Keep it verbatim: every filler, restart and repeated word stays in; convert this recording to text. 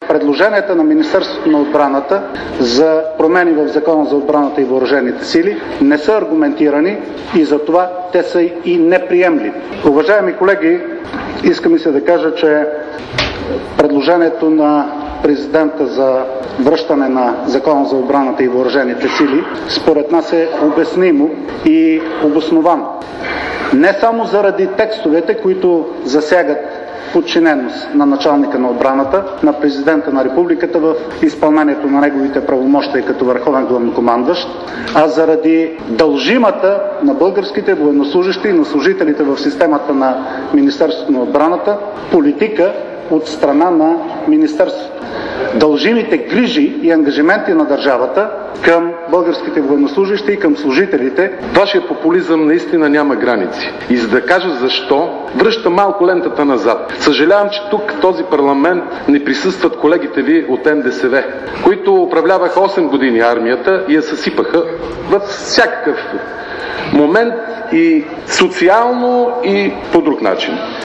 предложенията на Министерството на отбраната за промени в Закона за отбраната и въоръжените сили не са аргументирани и затова те са и неприемливи. Уважаеми колеги, иска ми се да кажа, че предложението на президента за връщане на Закона за отбраната и въоръжените сили според нас е обяснимо и обосновано. Не само заради текстовете, които засягат подчиненост на началника на отбраната, на президента на републиката в изпълнението на неговите правомощия като върховен главнокомандващ, а заради дължимата на българските военнослужещи и на служителите в системата на Министерството на отбраната политика от страна на Министерството. Дължимите грижи и ангажименти на държавата към българските военнослужещи и към служителите. Вашият популизъм наистина няма граници. И за да кажа защо, връщам малко лентата назад. Съжалявам, че тук в този парламент не присъстват колегите ви от Н Д С В, които управляваха осем години армията и я съсипаха във всякакъв момент и социално, и по друг начин.